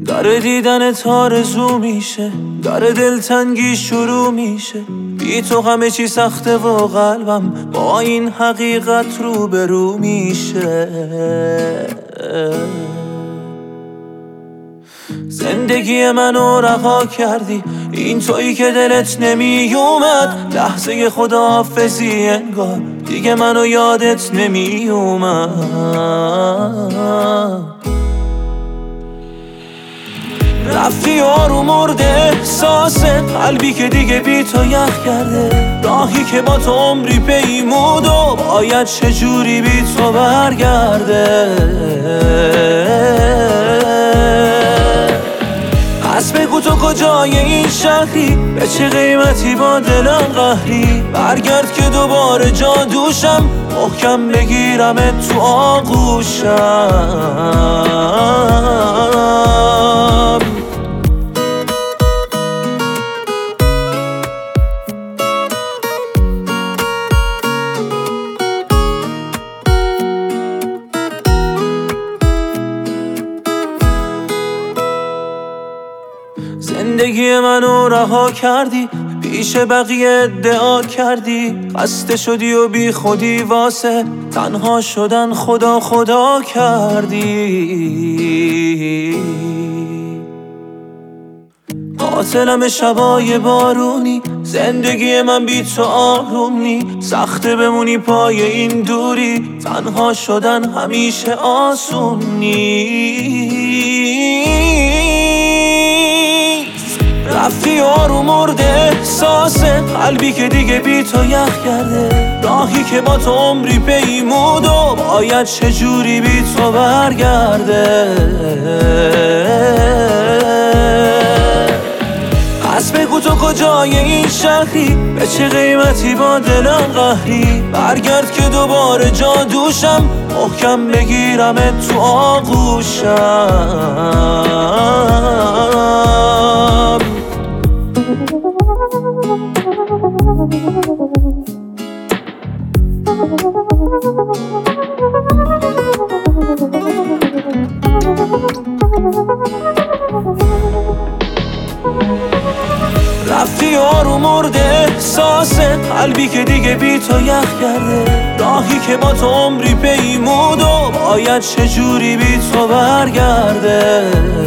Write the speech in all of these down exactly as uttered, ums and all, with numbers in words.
داره دیدنت آرزو میشه، داره دلتنگی شروع میشه. بی تو همه چی سخته و قلبم با این حقیقت روبرو میشه. زندگی منو رها کردی، این تویی که دلت نمی اومد. لحظه خداحافظی انگار دیگه منو یادت نمی اومد. رفتی یارو مرده احساس قلبی که دیگه بی تو یخ کرده. راهی که با تو عمری پیمود و باید چجوری بی تو برگرده. پس بگو تو کجای این شهری، به چه قیمتی با دلم قهری. برگرد که دوباره جادوشم، محکم بگیرمت تو آغوشم. زندگی منو رها کردی، پیش بقیه ادعا کردی. خسته شدی و بی خودی واسه تنها شدن خدا خدا کردی. قاتلم شبای بارونی، زندگی من بی تو آروم نی. سخته بمونی پای این دوری، تنها شدن همیشه آسون نی. رفتی یارو مرده احساس قلبی که دیگه بی تو یخ کرده. راهی که با تو عمری پیمود و باید چجوری بی تو برگرده. پس بگو تو کجای این شهری، به چه قیمتی با دلم قهری. برگرد که دوباره جادوشم، محکم بگیرمت تو آغوشم. رفتی یارو مرده احساس قلبی که دیگه بی تو یخ کرده. راهی که با تو عمری پیمود و باید چجوری بی تو برگرده.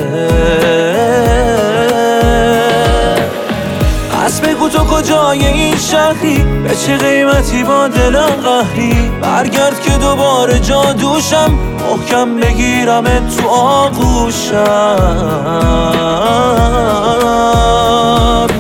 پس بگو تو کجای این شهری، به چه قیمتی با دلم قهری. برگرد که دوباره جادوشم، محکم بگیرمت تو آغوشم.